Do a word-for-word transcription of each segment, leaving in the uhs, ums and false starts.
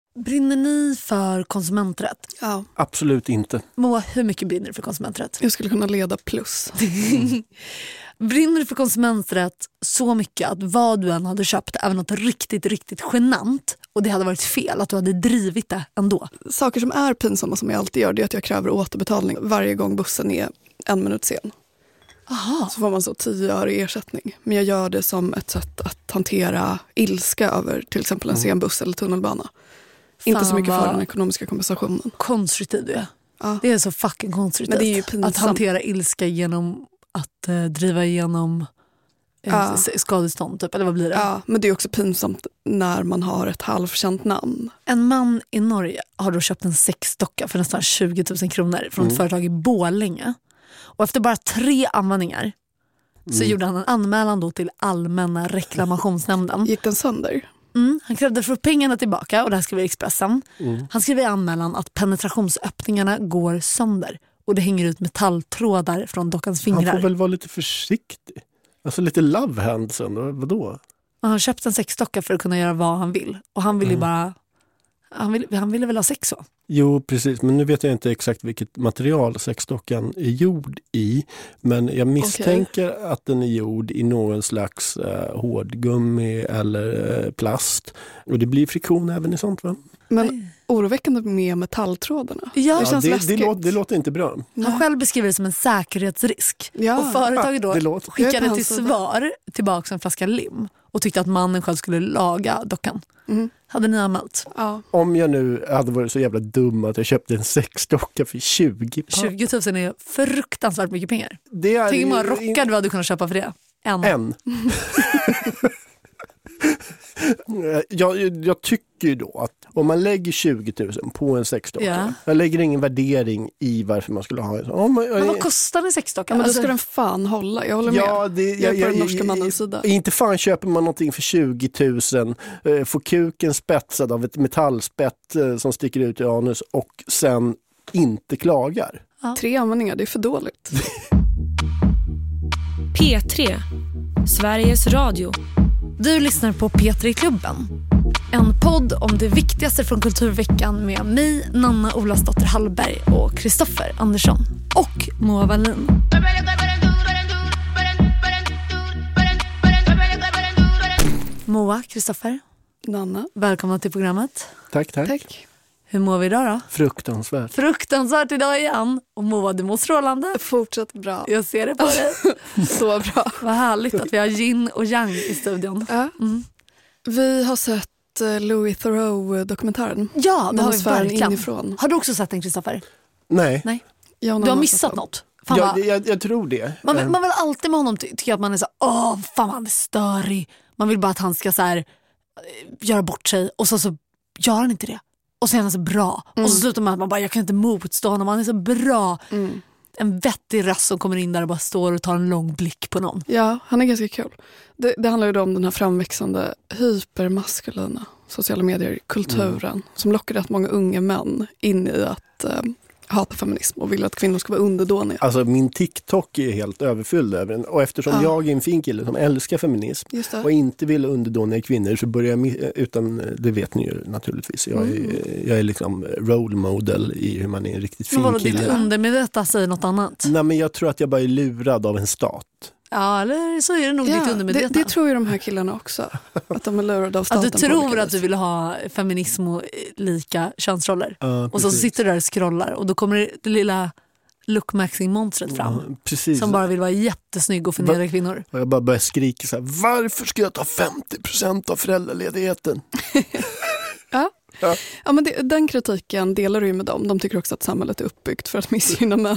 Brinner ni för konsumenträtt? Ja. Absolut inte. Moa, hur mycket brinner du för konsumenträtt? Jag skulle kunna leda plus. Brinner du för konsumenträtt så mycket att vad du än hade köpt, även något riktigt, riktigt genant, och det hade varit fel, att du hade drivit det ändå? Saker som är pinsamma som jag alltid gör, det är att jag kräver återbetalning varje gång bussen är en minut sen. Aha. Så får man så tio öre i ersättning. Men jag gör det som ett sätt att hantera ilska över till exempel en sen buss eller tunnelbana. Fan, inte så mycket för vad den ekonomiska kompensationen. konstruktiv du är. Ja. Det är så fucking konstruktivt. Men det är ju pinsamt. Att hantera ilska genom att eh, driva igenom eh, Ja. skadestånd typ, eller vad blir det? Ja, men det är också pinsamt när man har ett halvkänt namn. En man i Norge har då köpt en sexdocka för nästan tjugo tusen kronor från ett Mm. företag i Borlänge. Och efter bara tre användningar så Mm. gjorde han en anmälan då till Allmänna reklamationsnämnden. Gick den sönder? Mm, han krävde för pengarna tillbaka, och det här skrev i Expressen. Mm. Han skrev i anmälan att penetrationsöppningarna går sönder och det hänger ut metalltrådar från dockans fingrar. Han får väl vara lite försiktig. Alltså lite love hands ändå. Vadå? Han har köpt en sexdocka för att kunna göra vad han vill. Och han ville ju Mm. bara... Han ville, han ville väl ha sex så? Jo, precis. Men nu vet jag inte exakt vilket material sexdockan är gjord i. Men jag misstänker okay. att den är gjord i någon slags eh, hårdgummi eller eh, plast. Och det blir friktion även i sånt, va? Men Nej. oroväckande med metalltrådarna. Ja, det känns det, läskigt. det, låter, det låter inte bra. Han själv beskriver det som en säkerhetsrisk. Ja. Och företaget då det låter. skickade till svar tillbaka en flaska lim och tyckte att mannen själv skulle laga dockan. Mm. Hade ni anmält? Ja. Om jag nu hade varit så jävla dum att jag köpte en sexdocka för tjugo papp. tjugo tusen är fruktansvärt mycket pengar. Det är Tänk hur många in- rockar du hade kunnat köpa för det? En. En. jag, jag tycker ju då att om man lägger tjugo tusen på en sexdocka, Ja. jag lägger ingen värdering i varför man skulle ha en sån. Om man, Men vad kostar en sexdocka? Ja, men då Alltså, ska den fan hålla, jag håller Ja, med. det, Jag jag, är på jag, den norska jag, mannens sida. Inte fan köper man någonting för tjugo tusen, eh, får kuken spetsad av ett metallspett eh, som sticker ut i anus och sen inte klagar. ja. Tre användningar, det är för dåligt. P tre, Sveriges Radio. Du lyssnar på P tre-klubben. En podd om det viktigaste från kulturveckan med mig, Nanna Olasdotter Hallberg och Kristoffer Andersson och Moa Wallin. Moa, Kristoffer, Nanna. välkomna till programmet. Tack, tack. Tack. Hur mår vi idag då? Fruktansvärt. Fruktansvärt idag igen. Och Moa, du mår strålande. Fortsätt bra. Jag ser det på dig. Så bra. Vad härligt att vi har yin och yang i studion. Ja. Mm. Vi har sett eh, Louis Theroux-dokumentären. Ja, det har vi Atmosfären verkligen. inifrån. Har du också sett den, Kristoffer? Nej, Nej. Jag och Du har Nanna missat sett den. något. Fan, jag, vad- jag, jag tror det. Man, vill- Eh, man vill alltid med honom ty- tycka att man är så, åh fan han är störig. Man vill bara att han ska så här, eh, göra bort sig och så, så gör han inte det. Och så är han så bra. Mm. Och så slutar man att man bara, jag kan inte motstå honom, han är så bra. Mm. En vettig röst som kommer in där och bara står och tar en lång blick på någon. Ja, han är ganska kul. Det, det handlar ju då om den här framväxande hypermaskulina sociala medier-kulturen Mm. som lockar rätt många unga män in i att eh, hata feminism och vill att kvinnor ska vara underdåniga. Alltså min TikTok är helt överfylld över den. Och eftersom Ja. jag är en fin kille som älskar feminism Just det. och inte vill underdåniga kvinnor så börjar jag, mi- utan det vet ni ju naturligtvis. Jag är, Mm. jag är liksom role model i hur man är en riktigt Men fin vadå, ditt kille. undermedvetna säger något annat? Nej, men jag tror att jag bara är lurad av en stat. Ja, eller så är det nog ditt Ja, det, undermedvetna. det tror ju de här killarna också. Att de är lurade av Att staten. du på tror olika att du vis. vill ha feminism och eh, lika könsroller. Ja, Och så precis. sitter du där och scrollar och då kommer det, det lilla lookmaxing-monstret fram. Ja, precis. Som bara vill vara jättesnygg och förnedra kvinnor. Och jag bara börjar skrika så här: varför ska jag ta femtio procent av föräldraledigheten? Ja. Ja. Ja, men det, den kritiken delar du ju med dem. De tycker också att samhället är uppbyggt för att missgynna män.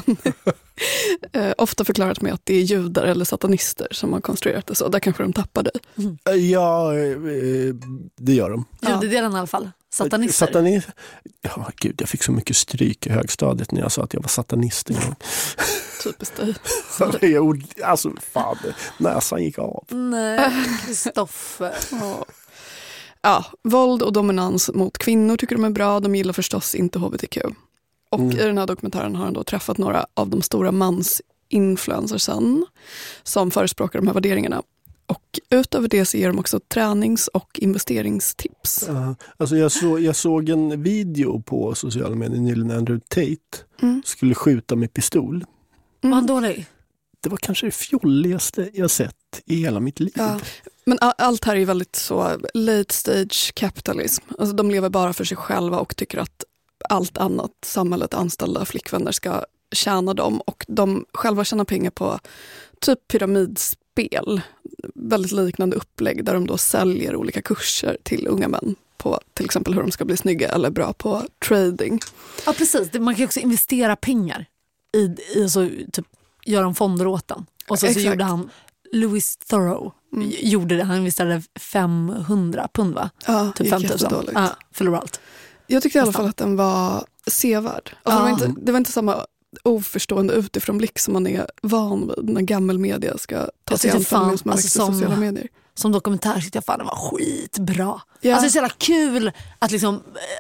eh, ofta förklarat med att det är judar eller satanister som har konstruerat det så. Där kanske de tappar dig. Ja, eh, det gör de. Ja. Judedelen i alla fall. Satanister. Satanist. Ja, gud, jag fick så mycket stryk i högstadiet när jag sa att jag var satanist en gång. Typiskt dig. Jag, alltså, fan, näsan gick av. Nej, Kristoffer. Ja. Ja, våld och dominans mot kvinnor tycker de är bra. De gillar förstås inte H B T Q. Och Mm. i den här dokumentären har han då träffat några av de stora mansinfluencersen som förespråkar de här värderingarna. Och utöver det så ger de också tränings- och investeringstips. Uh, alltså jag, så, jag såg en video på sociala medier nyligen när Andrew Tate mm. skulle skjuta med pistol. Mm. Var han dålig? Det var kanske det fjolligaste jag sett i hela mitt liv. Ja. Men allt här är väldigt så late stage capitalism. Alltså de lever bara för sig själva och tycker att allt annat, samhället, anställda, flickvänner ska tjäna dem. Och de själva tjänar pengar på typ pyramidspel. Väldigt liknande upplägg där de då säljer olika kurser till unga män på till exempel hur de ska bli snygga eller bra på trading. Ja, precis. Man kan också investera pengar i, i alltså, typ göra en fonder åt den. Och så, så gjorde han Louis Theroux mm. gjorde det. Han investerade femhundra pund, va? Ja, typ femtusen. Ja, förlorade allt. Jag tyckte i alla fall att den var sevärd. Alltså, ja. det, var inte, det var inte samma oförstående utifrån blick som man är van vid när gammelmedia ska ta sig an fenomen som har växt i sociala medier. Som dokumentär tyckte jag fan det var skitbra. Ja. Alltså det är så jävla kul att liksom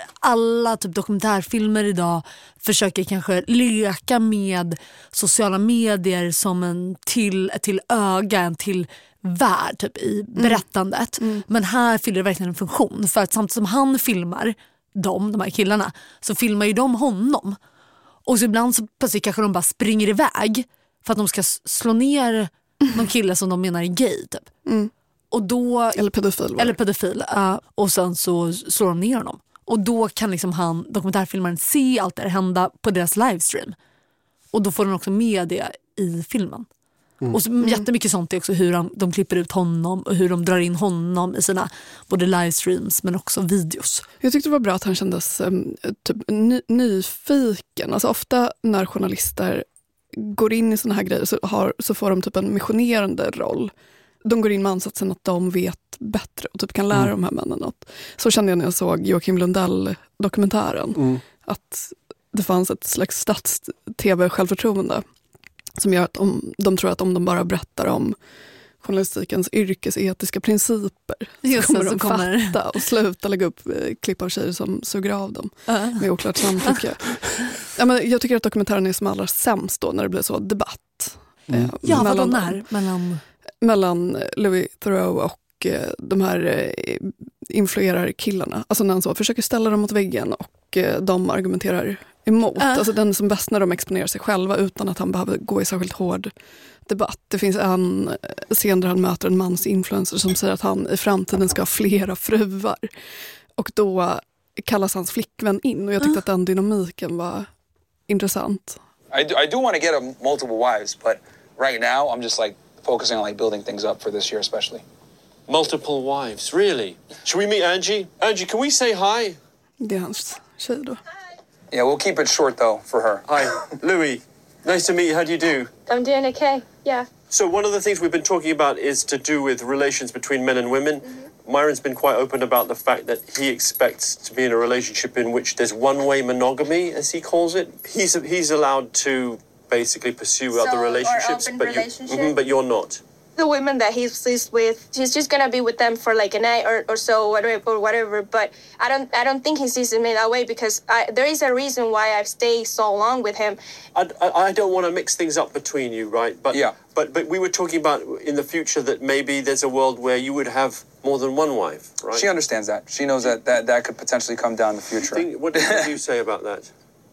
alla typ dokumentärfilmer idag försöker kanske leka med sociala medier som en till, till öga, en till värld typ i berättandet. Mm. Mm. Men här fyller det verkligen en funktion. För att samtidigt som han filmar dem, de här killarna, så filmar ju de honom. Och så ibland så plötsligt kanske de bara springer iväg för att de ska slå ner någon kille som de menar är gay typ. Mm. Och då, eller pedofil. Eller pedofil. Uh, och sen så slår de ner honom. Och då kan liksom han, dokumentärfilmaren, se allt det här hända på deras livestream. Och då får de också med det i filmen. Mm. Och så mm. jättemycket sånt är också hur de, de klipper ut honom och hur de drar in honom i sina både livestreams men också videos. Jag tyckte det var bra att han kändes um, typ ny, nyfiken. Alltså ofta när journalister går in i såna här grejer så, har, så får de typ en missionerande roll. De går in med ansatsen att de vet bättre och typ kan lära mm. de här männen något. Så kände jag när jag såg Joakim Lundell-dokumentären. Mm. Att det fanns ett slags stats-T V-självförtroende som gör att de, de tror att om de bara berättar om journalistikens yrkesetiska principer Just så kommer så de kommer... fatta och sluta lägga upp eh, klipp av tjejer som suger av dem uh. med oklart samtycke. ja, men jag tycker att dokumentären är som allra sämst då när det blir så debatt. Mm. Eh, ja, mellan, när? mellan mellan Louis Theroux och eh, de här eh, influerar-killarna. Alltså när han så försöker ställa dem mot väggen och eh, de argumenterar emot. Uh. Alltså den som bäst när de exponerar sig själva utan att han behöver gå i särskilt hård debatt. Det finns en scen där han möter en mans influencer som säger att han i framtiden ska ha flera fruar. Och då kallas hans flickvän in och jag tyckte uh. att den dynamiken var intressant. I do, I do want to get a multiple wives, but right now I'm just like focusing on like building things up for this year especially. Multiple wives, really? Should we meet Angie? Angie, can we say hi? Det är hans tjej då. Yeah, we'll keep it short though for her. Hi, Louis. Nice to meet you. How do you do? I'm doing okay, yeah. So one of the things we've been talking about is to do with relations between men and women. Mm-hmm. Myron's been quite open about the fact that he expects to be in a relationship in which there's one-way monogamy, as he calls it. He's he's allowed to basically pursue so, other relationships, open but, relationship? you, mm-hmm, but you're not. The women that he's pleased with, he's just gonna be with them for like a night or, or so, whatever, or whatever. But I don't, I don't think he sees me that way because I, there is a reason why I've stayed so long with him. I, I, I don't want to mix things up between you, right? But yeah. But but we were talking about in the future that maybe there's a world where you would have more than one wife, right? She understands that. She knows that that, that could potentially come down in the future. Think, what, what do you say about that?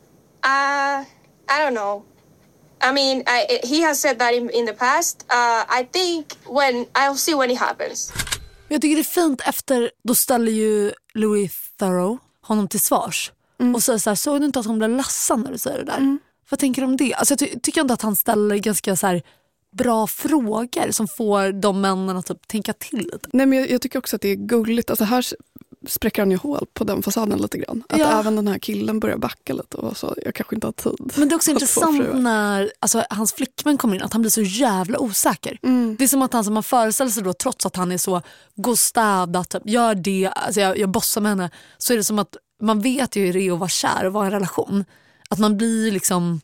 Uh, I don't know. I mean, I, he has said that in, in the past. Uh, I think when I'll see when it happens. Jag tycker det är fint efter, då ställer ju Louis Theroux honom till svars. Mm. Och säger så här, såg du inte att hon blev ledsen när du säger det där? Mm. Vad tänker du om det? Alltså jag ty- tycker ändå att han ställer ganska så här bra frågor som får de männen att typ tänka till lite. Nej, men jag, jag tycker också att det är gulligt. Alltså här spräcker han ju hål på den fasaden lite grann. Att ja. Även den här killen börjar backa lite och så, jag kanske inte har tid. Men det är också intressant när alltså, hans flickvän kommer in, att han blir så jävla osäker. Mm. Det är som att han som man föreställer sig då, trots att han är så gå och städa, typ, gör det, alltså jag, jag bossar med henne, så är det som att man vet ju hur det är att vara kär och vara i en relation. Att man blir liksom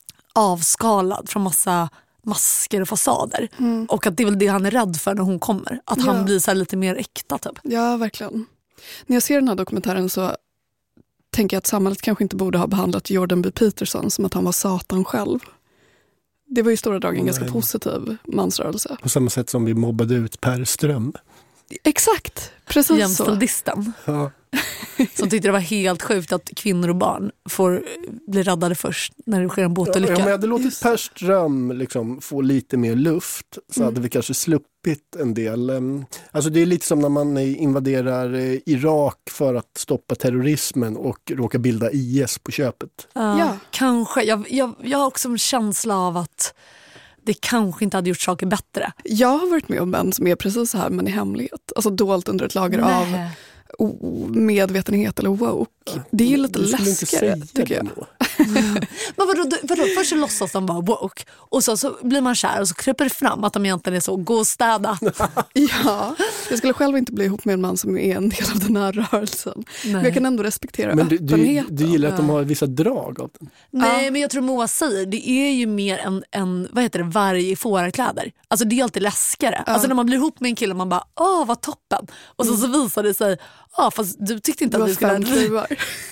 avskalad från massa masker och fasader. Mm. Och att det är väl det han är rädd för när hon kommer. Att ja. Han blir så här lite mer äkta typ. Ja, verkligen. När jag ser den här dokumentären så tänker jag att samhället kanske inte borde ha behandlat Jordan B. Peterson som att han var Satan själv. Det var ju stora drag en ganska Nej. positiv mansrörelse. På samma sätt som vi mobbade ut Per Ström. Exakt, precis så. Jämställdisten. Ja. Som tyckte det var helt sjukt att kvinnor och barn får bli räddade först när det sker en båtolycka. Ja, om jag hade låtit Per Ström liksom få lite mer luft så Mm. hade vi kanske sluppit en del. um, Alltså det är lite som när man invaderar eh, Irak för att stoppa terrorismen och råkar bilda I S på köpet. Ja, Ja. kanske. Jag, jag, jag har också en känsla av att det kanske inte hade gjort saker bättre. Jag har varit med om män som är precis så här men i hemlighet. Alltså dolt under ett lager av Nej. o- medvetenhet eller woke. Det är ju lite Du skulle inte läskigare säga tycker det jag. då. Men vadå, vadå, först så låtsas de vara woke och så, så blir man kär och så kryper det fram att de egentligen är så, gå och städa. Ja, jag skulle själv inte bli ihop med en man som är en del av den här rörelsen. Men jag kan ändå respektera Men du, du, öppenheten. du gillar att de har vissa drag av den. Nej, men jag tror Moa säger, det är ju mer en, en vad heter det, varg i fårakläder. Alltså det är alltid läskare. Alltså när man blir ihop med en kille man bara, åh vad toppen. Och så, så visar det sig, ja fast du tyckte inte Du att har vi skulle... fem fruar.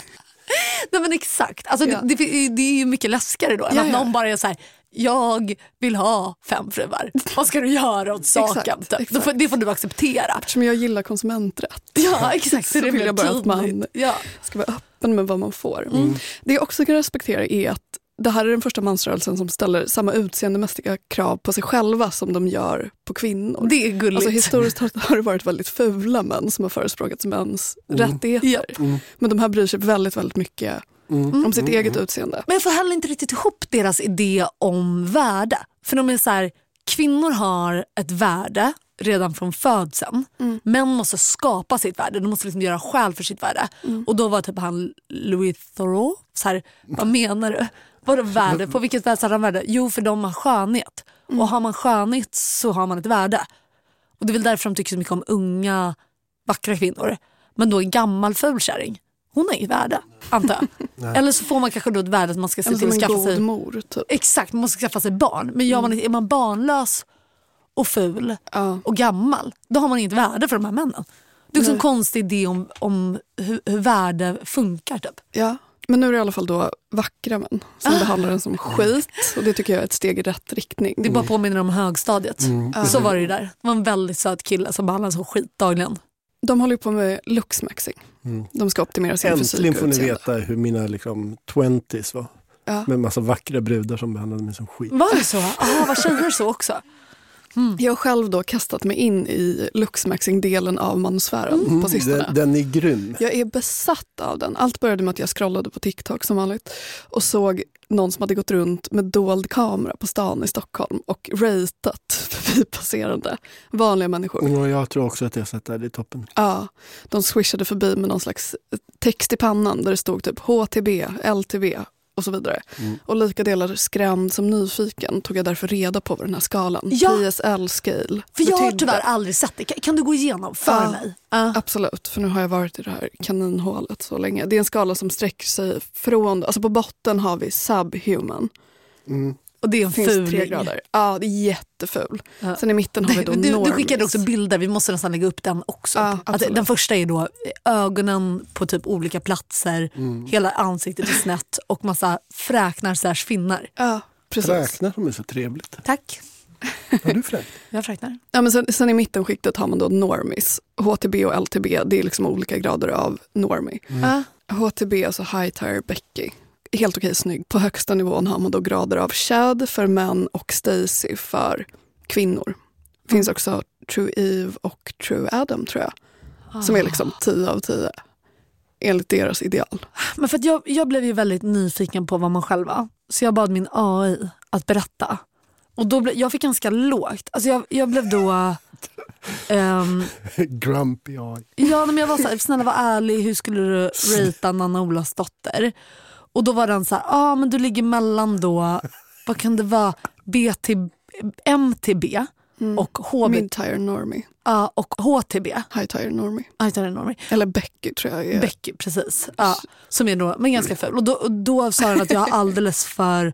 Nej men exakt, alltså Ja. det, det, det är ju mycket läskare då än Ja, att ja. någon bara är så här: jag vill ha fem fruar. Vad ska du göra åt saken? Exakt, typ. exakt. Då får, det får du acceptera. Eftersom jag gillar konsumenträtt. Ja exakt, Så det är vill mer jag bara att man tydligt. Ja. ska vara öppen med vad man får. Mm. Det jag också kan respektera är att det här är den första mansrörelsen som ställer samma utseendemässiga krav på sig själva som de gör på kvinnor. Det är gulligt. Alltså historiskt har har det varit väldigt fula män som har förespråkat mäns rättigheter. Ja. Men de här bryr sig väldigt, väldigt mycket om sitt eget utseende. Men jag får heller inte riktigt ihop deras idé om värde. För de är så här, kvinnor har ett värde redan från födseln. Mm. Män måste skapa sitt värde. De måste liksom göra skäl för sitt värde. Mm. Och då var typ han Louis Theroux så här, vad menar du? Vadå värde? På vilket värde har han värde? Jo, för de har skönhet. Mm. Och har man skönhet så har man ett värde. Och det är väl därför de tycker så mycket om unga, vackra kvinnor. Men då en gammal fulkärring. Hon har inget värde, antar jag. Eller så får man kanske då ett värde att man ska se Eller till att som en skaffa god sig... mor, typ. Exakt, man måste skaffa sig barn. Men gör man, är man barnlös och ful Ja. och gammal, då har man inget värde för de här männen. Det är också en konstig idé om, om hur, hur värde funkar typ. Ja. Men nu är det i alla fall då vackra män som Ah. behandlar den som skit. Och det tycker jag är ett steg i rätt riktning. Det bara påminner om högstadiet. Mm. Så var det ju där. Det var en väldigt söt kille som behandlades som skit dagligen. De håller ju på med luxmaxing. Mm. De ska optimera sin fysik Äntligen och får ni utseende. veta hur mina liksom, twenties var. Ja. Med en massa vackra brudar som behandlade mig som skit. Var det så? Ja, var tjejer så också? Jag har själv då kastat mig in i luxmaxing-delen av manusfären Mm, på sistone. den, den är grym. Jag är besatt av den. Allt började med att jag scrollade på TikTok som vanligt och såg någon som hade gått runt med dold kamera på stan i Stockholm och ratat förbipasserande vanliga människor. Och jag tror också att jag sett det här i toppen. Ja, de swishade förbi med någon slags text i pannan där det stod typ H T B, L T B och så vidare. Mm. Och lika delar skrämd som nyfiken tog jag därför reda på vad den här skalan, Ja. P S L-scale, För jag har betydde. tyvärr aldrig sett det. Kan, kan du gå igenom för Ja. mig? Ja. Absolut, för nu har jag varit i det här kaninhålet så länge. Det är en skala som sträcker sig från, alltså på botten har vi subhuman. Mm. Och det är en Det finns tre fuling. grader. Ja, det är jätteful. Ja. Sen i mitten har vi då Du, du normies. skickade också bilder, vi måste nästan lägga upp den också. Ja, att absolut. den första är då ögonen på typ olika platser, Mm. hela ansiktet är snett och massa fräknar slash finnar. Ja, precis. Räknar de är så trevligt. Tack, Har du fräkt? jag fräknar. Ja, men sen, sen i mittenskiktet har man då normies. H T B och L T B, det är liksom olika grader av normie. Ja. H T B, alltså high tire Becky. Helt okej snygg. På högsta nivån har man då grader av Chad för män och Stacy för kvinnor. Det finns också True Eve och True Adam tror jag. Som är liksom tio av tio. Enligt deras ideal. Men för att jag, jag blev ju väldigt nyfiken på vad man själv var. Så jag bad min A I att berätta. Och då ble, jag fick ganska lågt. Alltså jag, jag blev då... ehm, Grumpy eye. ja, men jag var så här, snälla var ärlig, hur skulle du ratea Nanna Olas dotter? Och då var den så här, ja ah, men du ligger mellan då, vad kan det vara, B till M till B och H B, Mid-tire normie. ja, och H till B. High tire normie. Aj, tar det normie. Eller Becky tror jag är. Becky, precis. Ja, som är då, men ganska ful. Och då, och då sa den att jag har alldeles för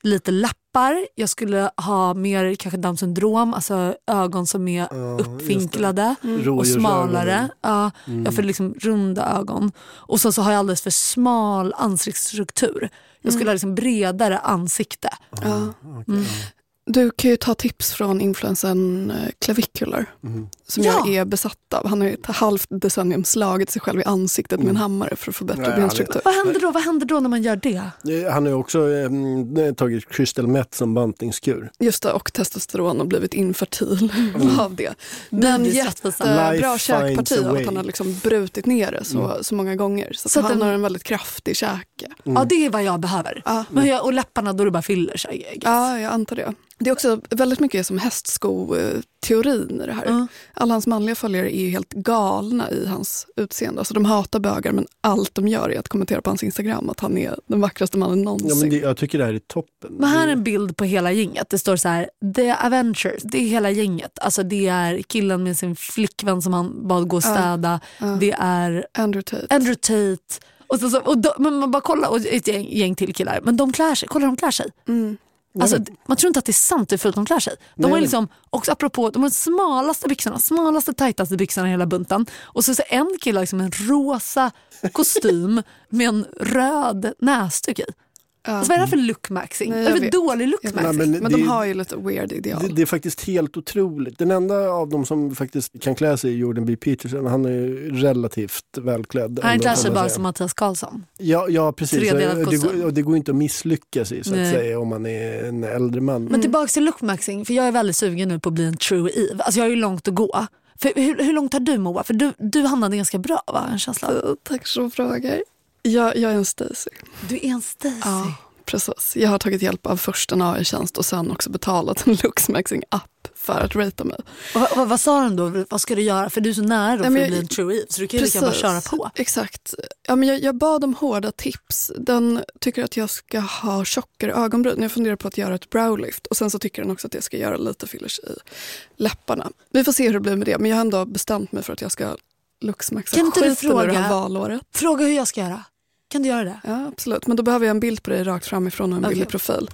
lite läppar. Jag skulle ha mer kanske Down syndrom, alltså ögon som är Ja, uppvinklade Mm. och smalare. Rådjursögonen. Ja, Mm. jag får liksom runda ögon. Och så, så har jag alldeles för smal ansiktsstruktur. Jag skulle ha liksom bredare ansikte. Ja. Okej, Mm. Du kan ju ta tips från influensen eh, Clavicular Mm. som Ja. jag är besatt av. Han har ju ett halvt decennium slagit sig själv i ansiktet med en hammare för att få bättre Nej, benstruktur. Vad händer då? Vad händer då när man gör det? Eh, Han har ju också eh, tagit crystal meth som bantningskur. Just det, och testosteron och blivit infertil av det. Men Bibelns jättebra Life käkparti finds a av way. att han har liksom brutit ner det så, så många gånger. Så, Så att att han den- har en väldigt kraftig käke. Ja, det är vad jag behöver. Ja. Men jag, och läpparna då det bara fyller sig. I guess. Ja, jag antar det. Det är också väldigt mycket som hästsko-teorin i det här. Ja. Alla hans manliga följare är ju helt galna i hans utseende. Alltså de hatar bögar, men allt de gör är att kommentera på hans Instagram att han är den vackraste mannen någonsin. Ja, men det, jag tycker det här är toppen. Men här är en bild på hela gänget. Det står så här: The Avengers, det är hela gänget. Alltså det är killen med sin flickvän som han bad gå och städa. Ja. Det är Andrew Tate. Andrew Tate. Och så, så, och då, men man bara kollar, och ett gäng, gäng till killar. Men de klär sig, kolla de klär sig. Mm. Alltså, man tror inte att det är sant hur fult de klär sig. De Nej, har men- liksom, också apropå, de har de smalaste byxorna, smalaste, tajtaste byxorna i hela bunten. Och så, så en kille har liksom en rosa kostym med en röd näsduk i. Ja. Alltså, vad är det här för lookmaxing? Nej, Vad är jag det vet. för dålig Jag lookmaxing? vet. Nej, men men de det- har ju lite weird ideal. Det, det är faktiskt helt otroligt. Den enda av dem som faktiskt kan klä sig är Jordan B. Peterson. Han är ju relativt välklädd. Han ändå, klär får sig man bara säga. som Mattias Karlsson. Ja, ja precis. Tredelad Det kostym. går, och det går inte att misslyckas i så att Nej. säga om man är en äldre man. Men tillbaka till lookmaxing, för jag är väldigt sugen nu på att bli en true Eve. Alltså jag har ju långt att gå. För hur, hur långt har du, Moa? För du, du hamnade ganska bra, va? En känsla av. Eh, Tack så frågar. Jag, jag är en Stacy. Du är en Stacy. Ja, precis. Jag har tagit hjälp av först en A I-tjänst och sen också betalat en Looksmaxing-app för att ratea mig. Och, vad- vad, vad sa de då? Vad ska du göra? För du är så nära då Nej, för men att jag- bli en true Eve. Så du kan ju lika gärna bara köra på. Exakt. Ja, men jag, jag bad om hårda tips. Den tycker att jag ska ha tjockare ögonbryn. Jag funderar på att göra ett browlift. Och sen så tycker den också att jag ska göra lite fillers i läpparna. Vi får se hur det blir med det. Men jag har ändå bestämt mig för att jag ska looksmaxa Kan inte du skiten ur det fråga- här valåret. Fråga hur jag ska göra. Kan du göra det? Ja, absolut. Men då behöver jag en bild på dig rakt framifrån och en Okej. billig profil.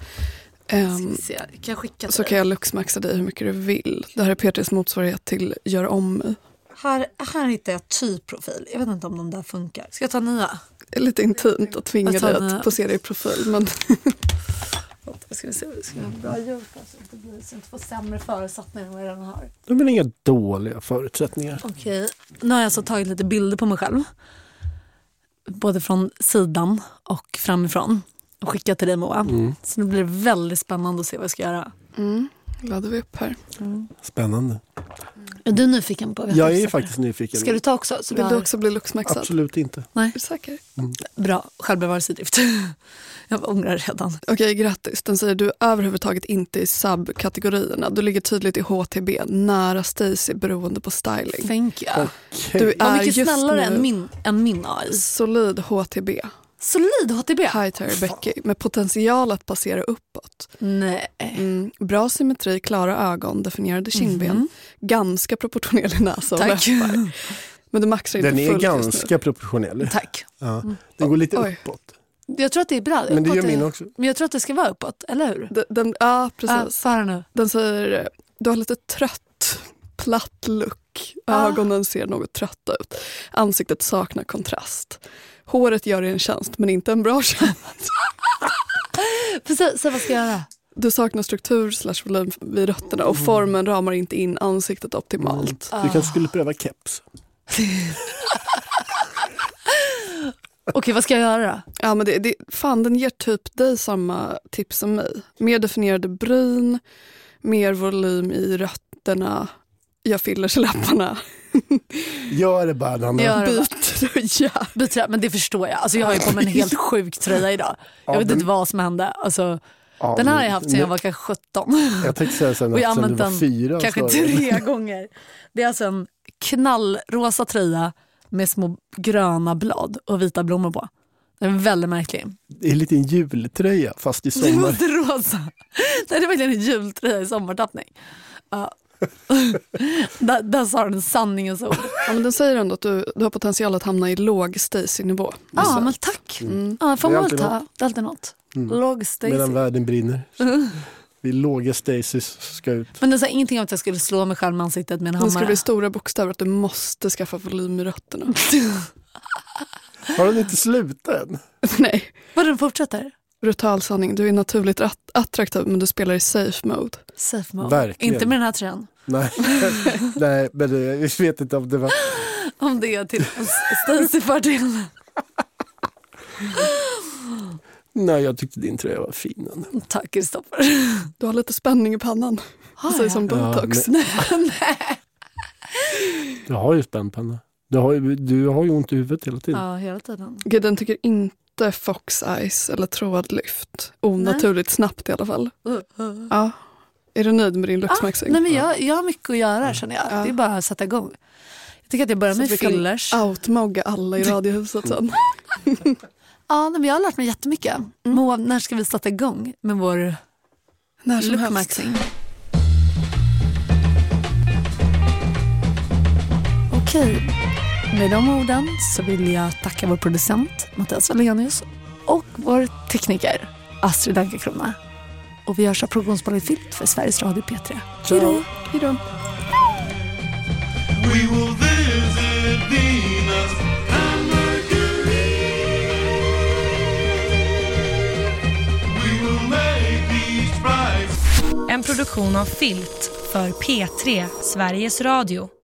Ehm, Se, kan jag skicka till så dig? kan jag looksmaxa dig hur mycket du vill. Det här är P T:s motsvarighet till Gör om mig. Här, här hittar jag typprofil. Jag vet inte om de där funkar. Ska jag ta nya? Det är lite intimt att tvinga Jag tar dig en- att posera i profil. Men Ska vi se, ska jag ha bra ljud så att det blir så att inte får sämre förutsättningar än vad jag redan har. De är inga dåliga förutsättningar. Okej, nu har jag alltså tagit lite bilder på mig själv. Både från sidan och framifrån. Och skickat till dig, Moa. Mm. Så det blir väldigt spännande att se vad jag ska göra. mm, laddar vi upp här. Spännande. Är du nyfiken på? Jag är faktiskt nyfiken. Ska du ta också? Så Vill du du har... också bli looksmaxad? Absolut inte. Nej, Är du säker? bra. Självbevarelsedrift. Jag ångrar redan. Okej, grattis. Den säger du är överhuvudtaget inte i subkategorierna. Du ligger tydligt i H T B, nära Stacy beroende på styling. Thank you. Okej. Du Var är mycket just snällare nu än min, än min A I. solid H T B. Solid H T B. High Terry Becky med potential att passera uppåt. Nej. Mm, bra symmetri, klara ögon, definierade kindben. Mhm. Ganska proportionerlig näsa och Tack. läppar. Men du maxar inte Den är fullt just nu. ganska proportionell. Tack. Ja. Den går lite Oj. uppåt. Jag tror att det är bra. Men det Uppåt gör är- min också. Men jag tror att det ska vara uppåt, eller hur? Den, den, ja, Ja, precis. för nu. Den säger, du har lite trött, platt look. Ah. Ögonen ser något trötta ut. Ansiktet saknar kontrast. Håret gör dig en tjänst, men inte en bra tjänst. Precis, så vad ska jag göra? Du saknar struktur slash volym vid rötterna och formen ramar inte in ansiktet optimalt. Du kanske skulle pröva keps. Okej, vad ska jag göra då? Ja, men det, det, fan, den ger typ dig samma tips som mig. Mer definierade bryn, mer volym i rötterna. Jag fyller i läpparna. Gör det bara, Nanna. Gör det bara. Byt tröja. Byter, men det förstår jag. Alltså, jag har ju på mig en helt sjuk tröja idag. Jag Ja, vet den- inte vad som hände. Alltså, Ja, den här har men- jag haft sedan jag var kanske sjutton. Jag tänkte säga sen Och jag att har sen du använt var den fyra. kanske snarare. tre gånger. Det är alltså en knallrosa tröja med små gröna blad och vita blommor på. Den är väldigt märklig. Det är lite en jultröja fast i Det var sommar. inte rosa. Det är verkligen en jultröja i sommartappning. Ja. där, där sa den sanningens ord. Ja, men den säger ändå att du, du har potential att hamna i låg Stacy-nivå. Ja, men tack. Mm. Ja, får Det är man väl alltid ta. Det är alltid något. Mm. Låg Stacy. Medan världen brinner. Vi låga Stacys ska ut. Men det är så här, ingenting om att jag skulle slå mig själv med ansiktet med en hammare. Det ska bli stora bokstäver att du måste skaffa volym i rötterna. Har den inte slutat än? Nej. Vad den fortsätter? Brutal sanning. Du är naturligt att- attraktiv men du spelar i safe mode. Safe mode. Verkligen. Inte med den här trän. Nej, Nej men jag vet inte om det var... Om det är till Stacy fördel. Nej, jag tyckte din tröja var fin. Tack, Kristoffer. Du har lite spänning i pannan. Precis som botox. Ja, men... Du har ju spännpanna. Du har ju, du har ju ont i huvudet hela tiden. Ja, hela tiden. Gud, den tycker inte Fox Eyes eller trådlyft. Onaturligt snabbt i alla fall. Uh, uh. Ja. Är du nöjd med din Ah, luxmaxing? nej, men jag, jag har mycket att göra, känner jag. Ja. Det är bara att sätta igång. Jag tycker att jag börjar Så med vi kan fillers. outmogga alla i radiohuset sen. Ja, nej, men jag har lärt mig jättemycket. Mm. Moa, när ska vi sätta igång med vår När som helst. lookmaxing? Okej, med de orden så vill jag tacka vår producent Mattias Valenius och vår tekniker Astrid Ankerkrona. Och vi görs av produktionsbolaget Filt för Sveriges Radio P tre. Hej då! Hej då. We will visit Venus and Mercury. We will make these brides. En produktion av Filt för P tre, Sveriges Radio.